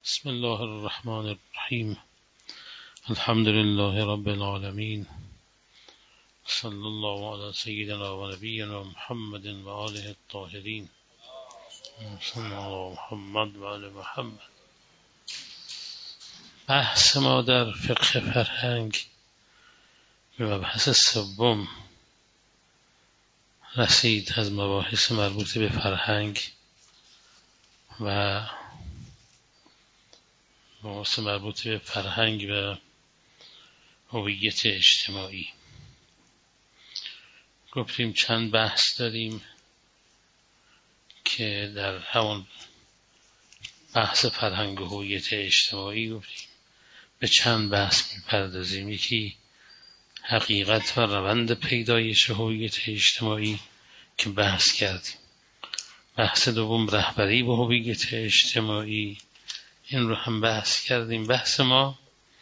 بسم الله الرحمن الرحیم. الحمد لله رب العالمین، صلی الله علی سیدنا و نبینا محمد و آله الطاهرین، صلی الله علی محمد و آل محمد. بحث ما در فقه فرهنگ به مبحث سوم رسید از مباحث مربوط به فرهنگ و مباحث مربوط به فرهنگ و هویت اجتماعی. گفتیم چند بحث داریم که در همون بحث فرهنگ و هویت اجتماعی گفتیم به چند بحث میپردازیم. یکی حقیقت و روند پیدایش هویت اجتماعی که بحث کردیم. بحث دوم رهبری به هویت اجتماعی، این رو هم بحث کردیم. بحث ما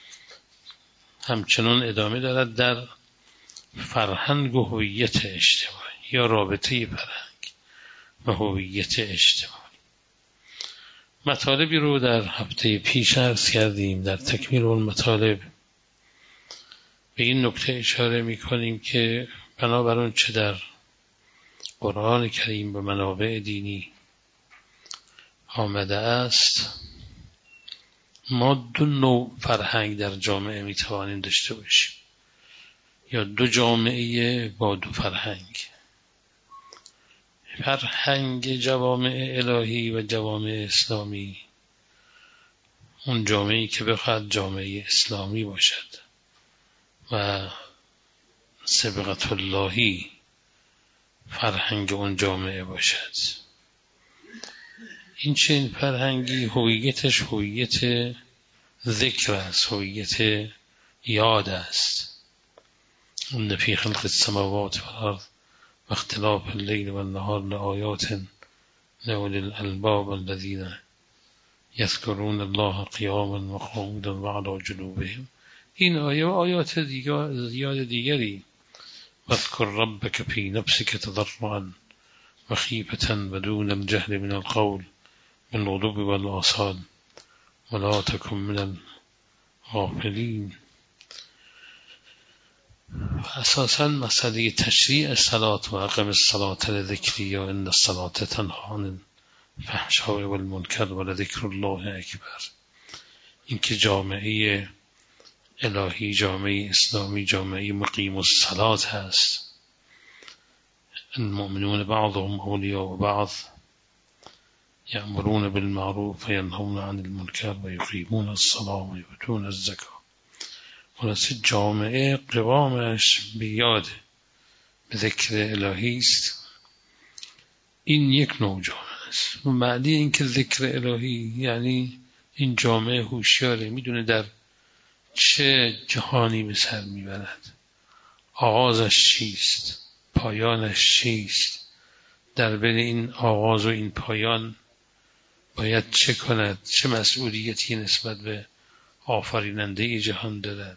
همچنان ادامه دارد در فرهنگ و هویت اجتماعی یا رابطه فرهنگ و هویت اجتماعی. مطالبی رو در هفته پیش عرض کردیم. در تکمیل اون مطالب به این نکته اشاره می کنیم که بنابر اون چه در قرآن کریم به منابع دینی آمده است، ما دو نوع فرهنگ در جامعه می توانیم داشته باشیم، یا دو جامعه با دو فرهنگ. فرهنگ جوامع الهی و جوامع اسلامی، اون جامعه‌ای که بخواد جامعه اسلامی باشد و سبقت اللهی فرهنگ اون جامعه باشد، این چنین فرهنگی هویتش هویت ذکر است، هویت یاد است. ان فی خلق السماوات والارض و اختلاف اللیل والنهار لآیات لأولی الألباب الذین یذکرون الله قیاما و قعودا و علی جنوبهم. این آیه و آیات زیاد دیگری. واذکر ربک فی نفسک تضرعا و خیفة و دون الجهر من القول بالغدو والآصال ولا تکن من الغافلین. اساساً مسئله تشریع الصلاة و اقم الصلاة لذکری یا ان الصلاة تنهی عن الفحشاء والمنکر ولذکر الله اکبر، این که جامعه الهی، جامعه اسلامی، جامعه مقیم الصلاة هست. المؤمنون بعضهم اولیاء بعض یأمرون بالمعروف و ینهون عن المنکر و یقیمون الصلاة و یؤتون الزکاة. خلاصه جامعه قوامش به یاد، به ذکر الهی است. این یک نوع جامعه است. و معنی این که ذکر الهی یعنی این جامعه هوشیاره، میدونه در چه جهانی به سر میبرد، آغازش چیست، پایانش چیست، در بین این آغاز و این پایان باید چه کند، چه مسئولیتی نسبت به آفریننده جهان دارد،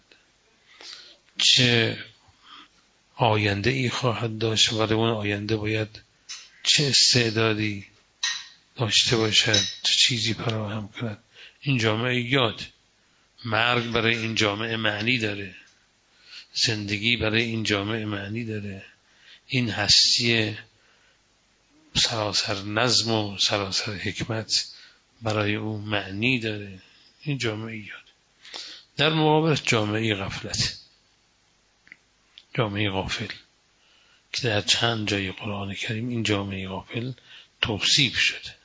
چه آینده ای خواهد داشت و اون آینده باید چه استعدادی داشته باشد، چه چیزی فراهم کند. این جامعه یاد، مرگ برای این جامعه معنی داره، زندگی برای این جامعه معنی داره، این هستی سراسر نظم و سراسر حکمت برای او معنی داره. این جامعه یاد. در مقابل جامعه غفلت، جامعه غافل که در چند جای قرآن کریم این جامعه غافل توصیف شده.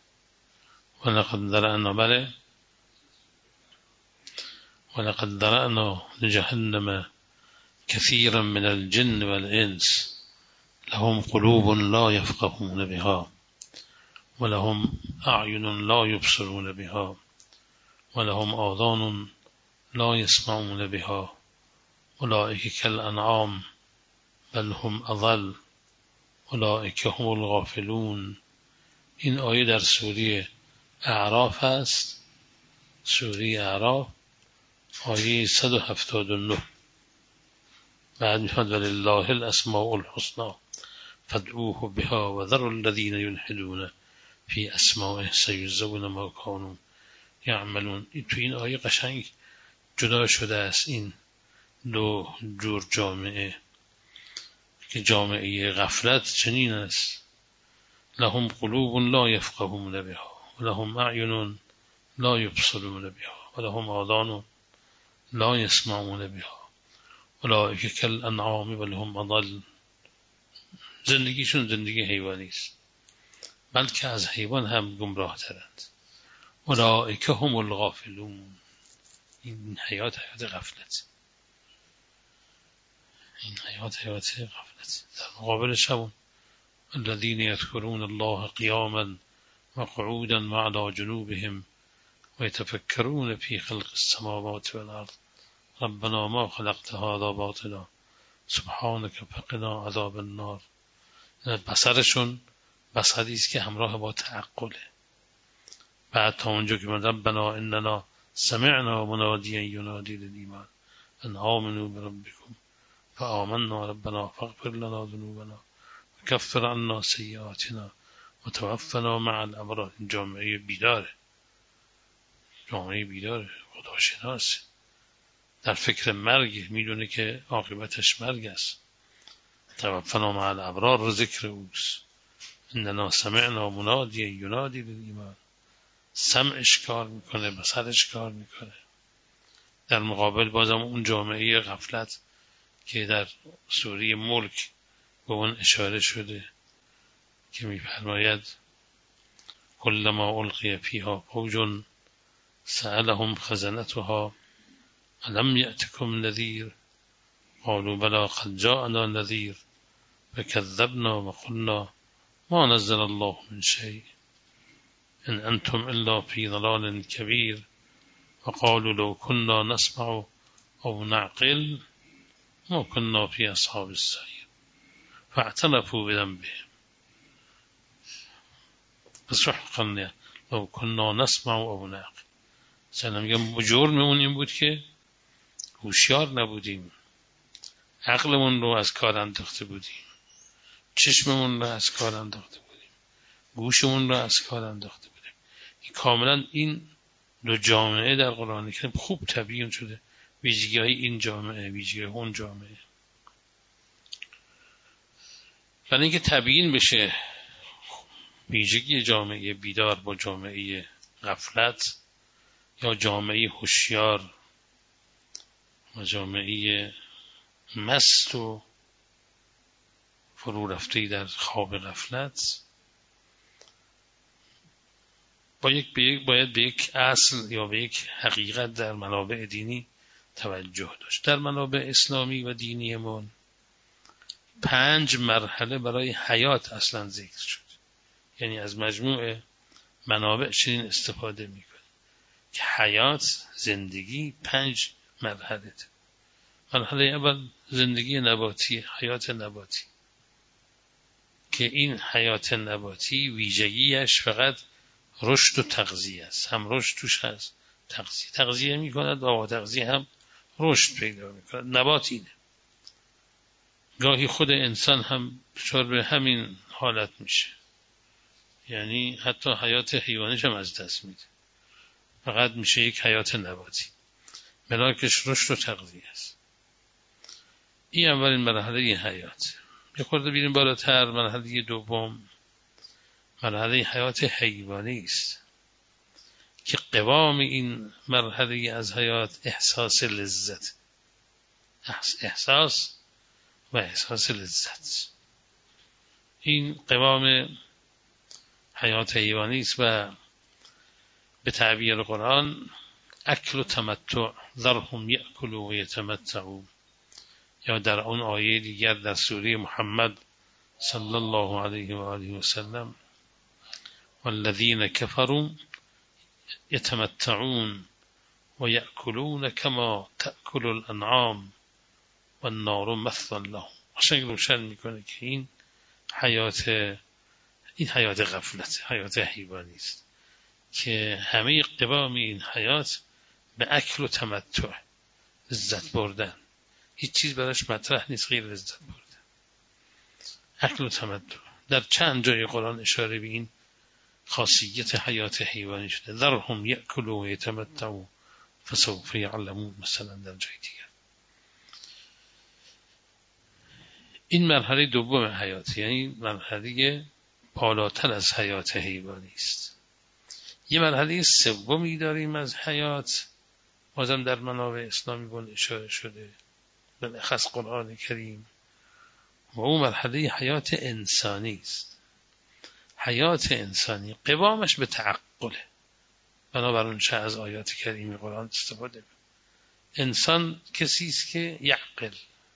ولقد ذرأنا لجهنم كثيرا من الجن والإنس لهم قلوب لا يفقهون بها ولهم أعين لا يبصرون بها ولهم آذان لا يسمعون بها أولئك كالأنعام بل هم أضل أولئك هم الغافلون. این آیه در سوره اعراف است، سوره اعراف آیه 179. بعد می‌فرماید ولله الاسماء الحسنى فادعوه بها و ذروا الذین یلحدون فی اسمائه سیجزون ما كانوا یعملون. تو این آیه قشنگ جدا شده است این دو جور جامعه، که جامعه غفلت چنین است: لهم قلوب لا یفقهون بها و لهم اعین لا یبصرون بها و لهم آذان لا یسمعون بها اولئک کالانعام بل هم اضل. زندگیشون زندگی حیوانی است، بلکه از حیوان هم گمراه ترند. اولئک هم الغافلون. این حیات غفلت، این حیات غفلت. در مقابلش هم الذين يذكرون الله قياما وقعودا وعلى جنوبهم ويتفكرون في خلق السماوات والأرض ربنا ما خلقت هذا باطلا سبحانك فقنا عذاب النار. بصرشون بصری است که همراه با تعقله. بعد تا اونجا که من ربنا اننا سمعنا منادیا ینادی للایمان ان آمنوا بربکم فآمنا ربنا فاغفر لنا ذنوبنا وكفر عنا سیئاتنا وتوفنا مع الابرار. جامعه بیداره، جامعه بیداره، خداشناس، در فکر مرگ، میدونه که عاقبتش مرگ است. توفنا مع الابرار ذکر اوست. اننا سمعنا منادیا ینادی للایمان. سمعش کار میکنه، بصرش کار میکنه. در مقابل بازم اون جامعه غفلت که در سوره ملک به اون اشاره شده که میفرماید کلما القی فیها فوج سألهم خزنتها الم یأتکم نذیر قالوا بلی قد جاءنا نذیر فکذبنا وقلنا ما نزل الله من شیء ان انتم الا فی ضلال کبیر وقالوا لو كنا نسمع او نعقل ما كنا فی اصحاب السعیر فاعترفوا بذنبهم فسحقا لو كنا نسمع او نعقل. مثلا میگم جرممون این بود که هوشیار نبودیم، عقلمون رو از کار انداخته بودیم، چشممون رو از کار انداخته بودیم، گوشمون رو از کار انداخته بودیم. کاملا این دو جامعه در قرآن کریم خوب تبیین شده، ویژگی های این جامعه، ویژگی اون جامعه. برای اینکه تبیین بشه ویژگی جامعه بیدار با جامعه غفلت یا جامعه هوشیار و جامعه مست و فرو رفته در خواب غفلت، باید به یک اصل یا به یک حقیقت در منابع دینی توجه داشت. در منابع اسلامی و دینیمون 5 مرحله برای حیات اصلا ذکر شد. یعنی از مجموع منابع چنین استفاده میکنه که حیات، زندگی 5 مرحله. مرحله اول زندگی نباتی، حیات نباتی، که این حیات نباتی ویژگیش فقط رشد و تغذیه است. هم رشد توش هست، تغذیه میکند و با تغذیه هم رشد پیدا میکند. نبات اینه. گاهی خود انسان هم دچار به همین حالت میشه، یعنی حتی حیات حیوانیش هم از دست میده، فقط میشه یک حیات نباتی، ملاکش رشد و تغذیه است. این اولین مرحله حیات. یه خورده بیریم بالاتر، مرحله دوم مرحله حیات حیوانی است که قوام این مرحله از حیات احساس لذت، احساس و احساس لذت. این قوام حیات حیوانی است و به تعبیر قرآن اکل و تمتع، ذرهم یأکلوا و یتمتعوا. یا در اون آیه دیگر در سوره محمد صلی الله علیه و آله و سلم والذین کفروا یتمتعون و یأکلون کما تأکل الانعام والنار مثوی لهم. قشنگ روشن میکنه که این حیات غفلت، حیات حیوانی است که همه قوام این حیات به اکل و تمتع، لذت بردن، هیچ چیز براش مطرح نیست غیر لذت بردن. اکل و تمتع. در چند جای قرآن اشاره به این خاصیت حیات حیوانی شده. ذرهم یأکلوا و یتمتعوا فسوف یعلمون، مثلا در جای دیگر. این مرحله دوم حیات، یعنی مرحله بالاتر از حیات حیوانی است. یه مرحله سومی داریم از حیات، بازم در منابع اسلامی بون اشاره شده، بالاخص قرآن کریم، و اون مرحله حیات انسانی است. حیات انسانی قوامش به تعقله، بنابراین چه از آیات کریمی قرآن استفاده. انسان کسی است که یعقل.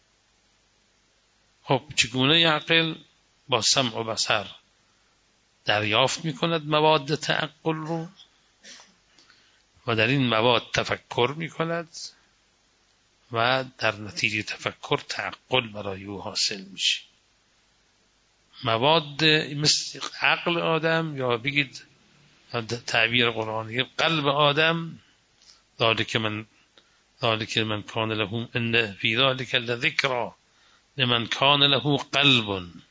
خب چگونه یعقل؟ با سمع و بصر دریافت میکند مواد تعقل رو و در این مواد تفکر میکند و در نتیجه تفکر تعقل برای او حاصل میشه. مواد مثل عقل آدم، یا بگید تعبیر قرآنی قلب آدم، ذالک من کان له ان فی ذالک لذکری لمن کان له قلب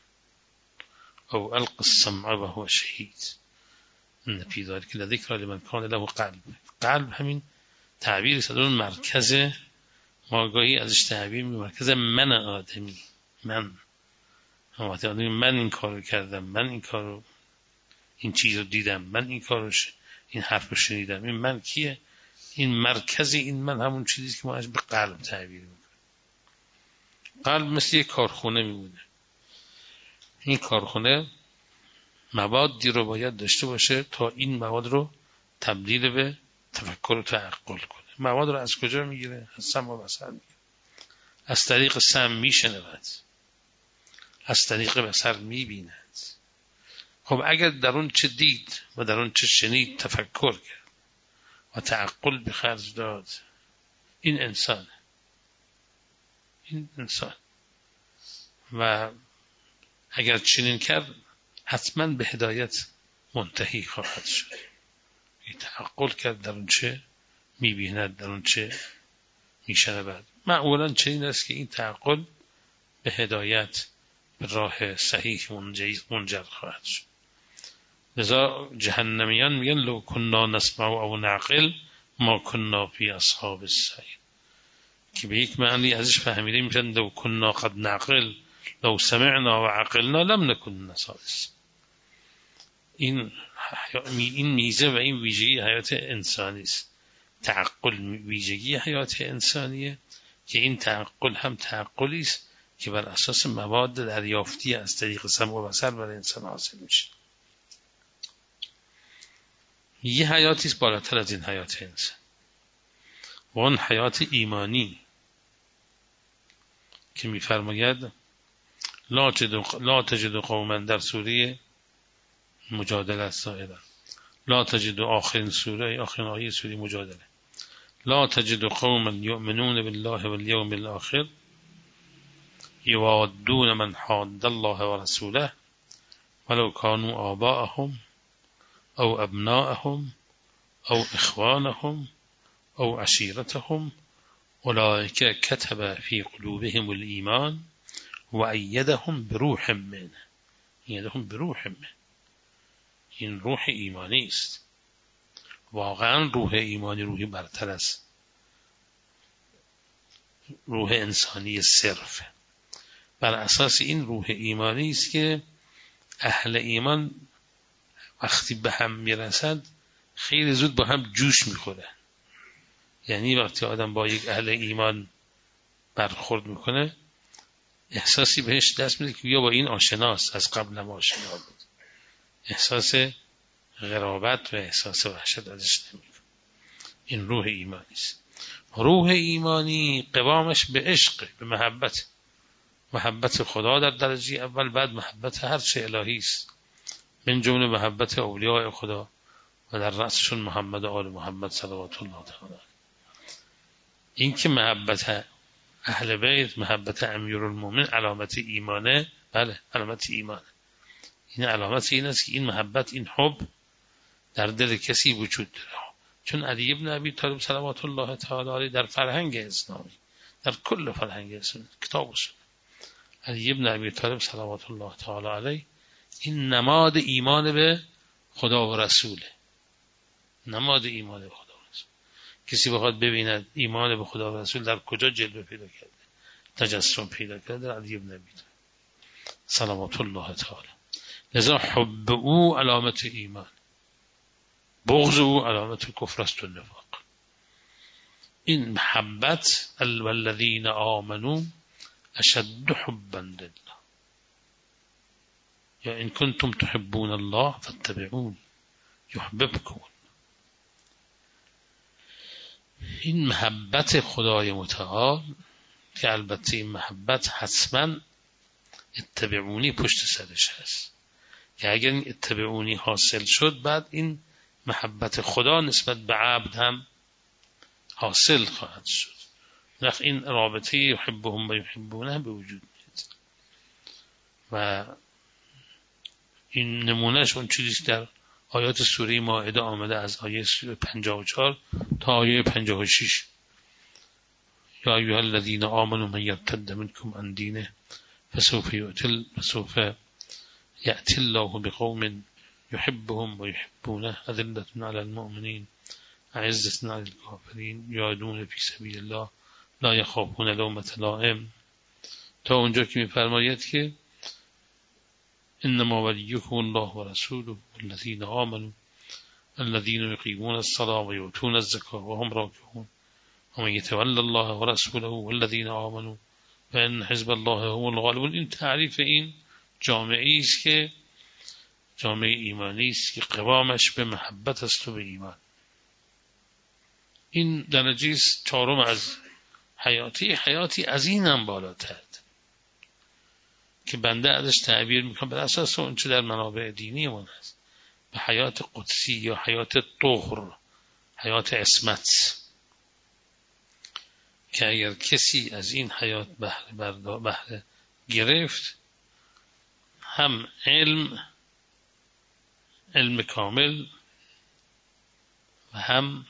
او القى السمع وهو شهید. ان فی ذالک لذکری لمن کان له قلب. قلب همین تعبیر صدر مرکز، ما گاهی ازش تعبیر می مرکز من آدمی. من این کارو کردم، من این کارو، این چیزو دیدم، من این کارو این حرفو شنیدم. این من کیه؟ این مرکز این من همون چیزی که ما از به قلب تعبیر میکنیم. قلب مثل یک کارخونه میمونه. این کارخونه موادی رو باید داشته باشه تا این مواد رو تبدیل به تفکر و تعقل کنه. مواد رو از کجا میگیره؟ از سمع و بصر میگیره. از طریق سمع میشنود، از طریق بصر میبیند. خب اگر در اون چه دید و در اون چه شنید تفکر کرد و تعقل به خرج داد، این انسان و اگر چنین کرد حتما به هدایت منتهی خواهد شد. این تعقل کرد در اون چه میبیند، در اون چه میشنود. معمولا چنین است که این تعقل به هدایت به راه صحیح منجر خواهد شد. لذا جهنمیان میگن لو کننا نسمع او نعقل ما کننا فی اصحاب السعیر، که به یک معنی ازش فهمیده میشن لو کننا قد نعقل لو سمعنا و عقلنا لم نکن نصائص. این میزه و این ویژگی حیات انسانی است. تعقل ویژگی حیات انسانیه که این تعقل هم تعقلی است که بر اساس مواد دریافتی از طریق سمع و بصر برای انسان حاصل میشه. یه حیاتی است بالاتر از این حیات انسان، و اون حیات ایمانی که میفرماید لا تجد قوما، در سوره مجادله است ظاهرا، لا تجد آخرین آیه سوره مجادله، لا تجد قوما یؤمنون بالله والیوم الاخر یوادون من حاد الله ورسوله ولو كانوا آباءهم او ابناءهم او اخوانهم او عشیرتهم اولئک کتب فی قلوبهم الایمان و ایدهم بروح منه. این روح ایمانی است. واقعا روح ایمانی روحی برتر است روح انسانی صرف. بر اساس این روح ایمانی است که اهل ایمان وقتی به هم میرسد خیلی زود با هم جوش میخوره. یعنی وقتی آدم با یک اهل ایمان برخورد میکنه احساسی بهش دست میده که بیا با این آشناست، از قبل هم آشنا بود. احساس غرابت و احساس وحشت ازش نمیکنه. این روح ایمانی است. روح ایمانی قوامش به عشق، به محبت خدا در درجه اول، بعد محبت هر چه الهی است، من جمله محبت اولیاء خدا و در رأسشون محمد و آل محمد صلوات الله تعالی. این که محبت اهل بیت، محبت امیرالمومنین علامت ایمانه. بله علامت ایمانه. این علامت این است که این محبت، این حب در دل کسی وجود داره. چون علی ابن ابی طالب صلوات الله تعالی علیه در فرهنگ اسلامی، در کل فرهنگ اسلامی، کتاب و سنت، علی ابن ابی طالب صلوات الله تعالی علیه این نماد ایمان به خدا و رسوله، نماد ایمان به خدا و رسول. کسی بخواد ببیند ایمان به خدا و رسول در کجا جلوه پیدا کرده، تجسم پیدا کرده، در علی بن ابی طالب صلوات الله تعالی. لذا حب او علامت ایمان، بغض او علامت کفر است و نفاق. این محبت والذین آمنوا اشد حبا لله، یا ان کنتم تحبون الله فاتبعون یحببکم. این محبت خدای متعال که البته این محبت حتما اتبعونی پشت سرش هست، که اگر این اتبعونی حاصل شد بعد این محبت خدا نسبت به عبد هم حاصل خواهد شد. وقت این رابطه یحبهم و یحبونه به وجود میاد. و این نمونهش اون چیزی در آیات سوره مائده آمده از آیه 54 تا آیه 56. یا ایها الذین آمنوا من یرتد منکم عن دینه فسوف یأتی الله بقوم یحبهم و یحبونه اذلة علی المؤمنین اعزة علی الکافرین یجاهدون فی سبیل الله لا یخافون لومة لائم، تا اونجا که می‌فرماید که انما ولیکم الله و رسوله والذین آمنوا الذين يقيمون الصلاة ويؤتون الزكاة وهم راكعون ومن يتولى الله ورسوله والذين آمنوا فإن حزب الله هم الغالبون. این تعریف این جامعه است که جامعه ایمانی است که قوامش به محبت است و به ایمان. این درجه چهارم از حیاتی از این هم بالاتر که بنده ازش تعبیر میکنم بر اساس اون چه در منابع دینی من هست به حیات قدسی یا حیات طهر، حیات عصمت، که اگر کسی از این حیات بهره گرفت هم علم کامل و هم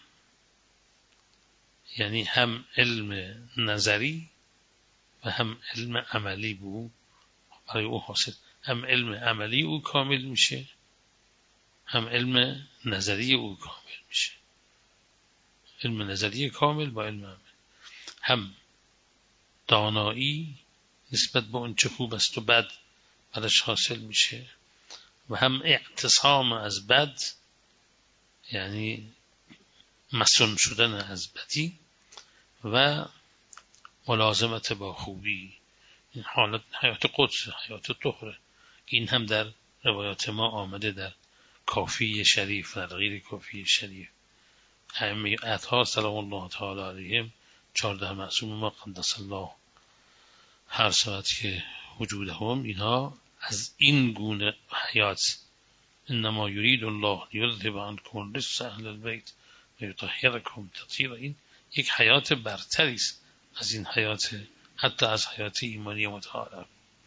علم نظری و هم علم عملی بود برای او حاصل. هم علم عملی او کامل میشه، هم علم نظری او کامل میشه. علم نظری کامل با علم عملی، هم دانایی نسبت به اون چه خوب است و بد برش حاصل میشه و هم اعتصام از بد، یعنی مصون شدن از بدی و ملازمت با خوبی. این حالت حیات قدس، حیات طهره. این هم در روایات ما آمده در کافی شریف و غیر کافی شریف. همه اطهار سلام الله تعالی علیهم 14 معصوم ما قدس الله هر ساعت که وجودهم، اینها از این گونه حیات انما یرید الله لیذهب عنکم الرجس اهل البیت و یطهرکم تطهیرا، این یک حیات برتری است از این حیات، حتی از حیات ایمانی متعال.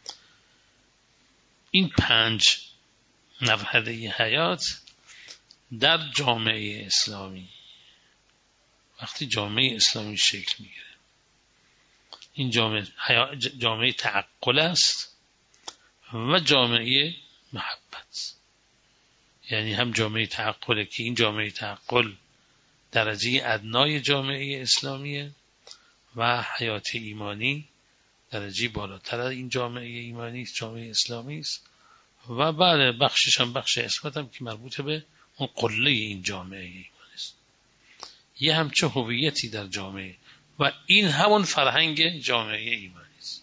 این 5 مرحله حیات در جامعه اسلامی، وقتی جامعه اسلامی شکل میگیره، این جامعه تعقل است و جامعه محبت. یعنی هم جامعه تعقل که این جامعه تعقل درجه ادنای جامعه اسلامیه و حیات ایمانی درجه بالاتر از این جامعه ایمانی است، جامعه اسلامی است. و بعد بخشش هم بخش عصمت هم که مربوط به اون قله این جامعه ایمانی است. یه همچه هویتی در جامعه و این همون فرهنگ جامعه ایمانی است.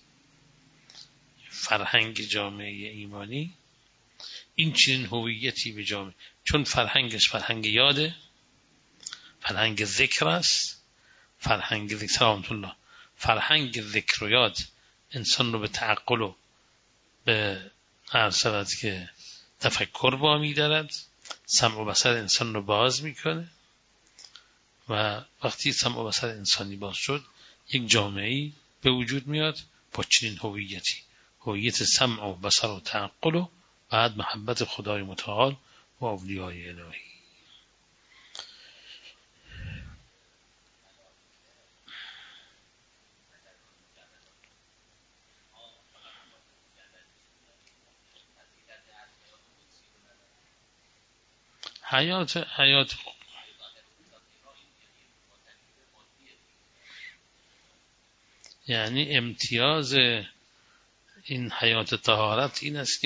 فرهنگ جامعه ایمانی این چنین هویتی به جامعه، چون فرهنگش فرهنگ یاده، فرهنگ ذکر است، فرهنگ ذکر و یاد انسان رو به تعقل و به عرصبت که تفکر با می دارد، سمع و بصر انسان رو باز میکنه و وقتی سمع و بصر انسانی باز شد یک جامعه‌ای به وجود میاد با چنین هویتی، هویت سمع و بصر و تعقل و بعد محبت خدای متعال و اولیای الهی. حیات یعنی امتیاز این حیات طهارت این است که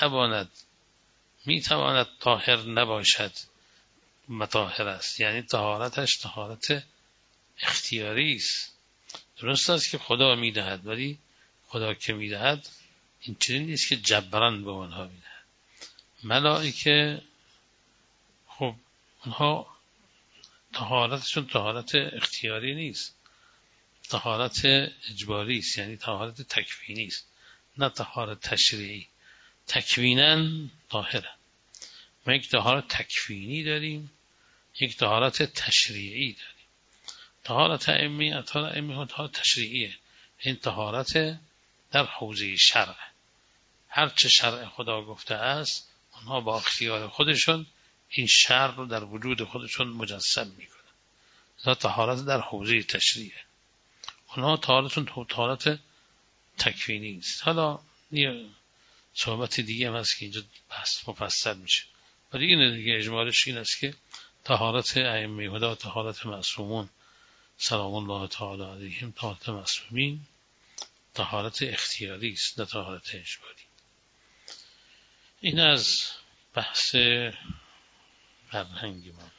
میتواند طاهر نباشد مطهر است، یعنی طهارتش طهارت اختیاری است. درست است که خدا میدهد، ولی خدا که میدهد این چیزی نیست که جبران به آنها میدهد. ملائکه خب اونها طهارتشون طهارت اختیاری نیست، طهارت اجباری است، یعنی طهارت تکوینی است، نه طهارت تشریعی. تکویناً طاهرند. ما یک طهارت تکوینی داریم، یک طهارت تشریعی داریم. طهارت ائمه طهارت تشریعیه، این طهارت در حوزه شرع، هر چه شرع خدا گفته است اونها با اختیار خودشون این شرع رو در وجود خودشون مجسم میکنن. طهارت در حوزه تشریعه، اونها طهارتشون طهارت تکوینی است. حالا یه صحبت دیگه هم هست که اینجا بحث مفصل میشه، ولی این دیگه اجمالش این است که طهارت ائمه هدا، طهارت معصومون سلام الله تعالی علیهم، طهارت معصومین طهارت اختیاری است، نه طهارت اجباری. این از بحث فرهنگی ما.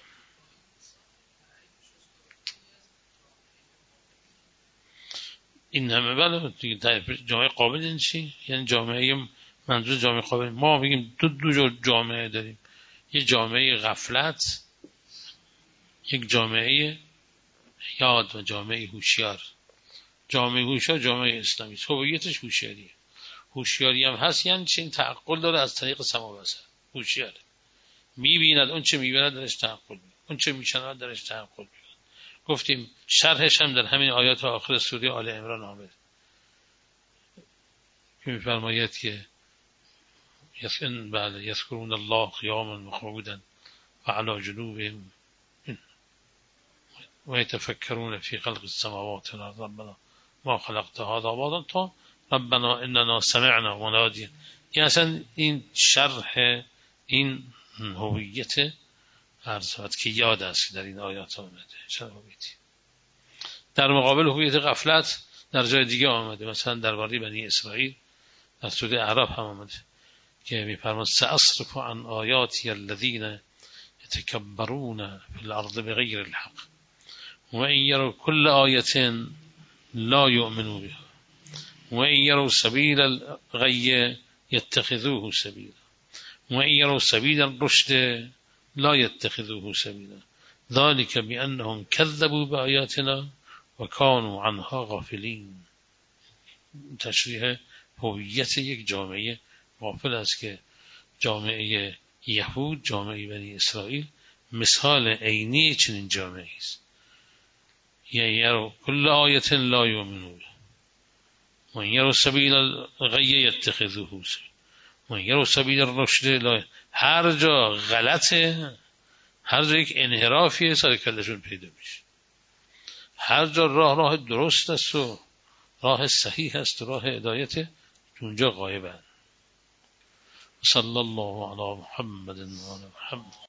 این همه بله جامعه قابل این چی؟ یعنی جامعه، منظور جامعه قابل ما بگیم دو جور جامعه داریم، یک جامعه غفلت، یک جامعه یاد و جامعه هوشیار. جامعه هوشیار جامعه اسلامی هویتش هوشیاریه. هوشیاری هم هست یعنی چه؟ این تعقل داره از طریق سمع و بصر. هوشیاره، میبیند اون چه میبیند درش تعقل میکنه، اون چه میشنود درش تعقل میکنه. گفتیم شرحش هم در همین آیات آخر سوره آل عمران آمده که میفرماید که یذکرون الله قیاما و قعودا و علی جنوبهم و یتفکرون فی خلق السماوات والارض ربنا ما خلقت هذا باطلا ربنا اننا سمعنا منادیا. این اصلا این شرح این هویت عرضات که یاد است در این آیات آمده. شرح هویتی در مقابل هویت غفلت در جای دیگه آمده، مثلا درباره بنی اسرائیل در سوره اعراف هم آمده که می‌فرماید سأصرف عن آیاتی الذین یتکبرون فی الارض بغیر الحق و ان یروا کل آیة لا یؤمنوا بها و ان یروا سبیل الغی یتخذوه سبیلا و ان یروا سبیل الرشد لا یتخذوه سبیلا ذلك بأنهم كذبوا بآیاتنا و کانوا عنها غافلین. تشریح هویت یک جامعه غافل است که جامعه یهود، جامعه بنی اسرائیل مثال عینی چنین جامعه است. یروا کل آیة لا یؤمنون و ان یروا سبیل الغی یتخذوه سبیلا و ان یروا سبیل الرشد لا. هر جا غلطه، هر جا یک انحرافیه سر کلشون پیدا میشه. هر جا راه درست است و راه صحیح است و راه هدایت اونجا غایبند. صلی الله علی محمد و آل محمد.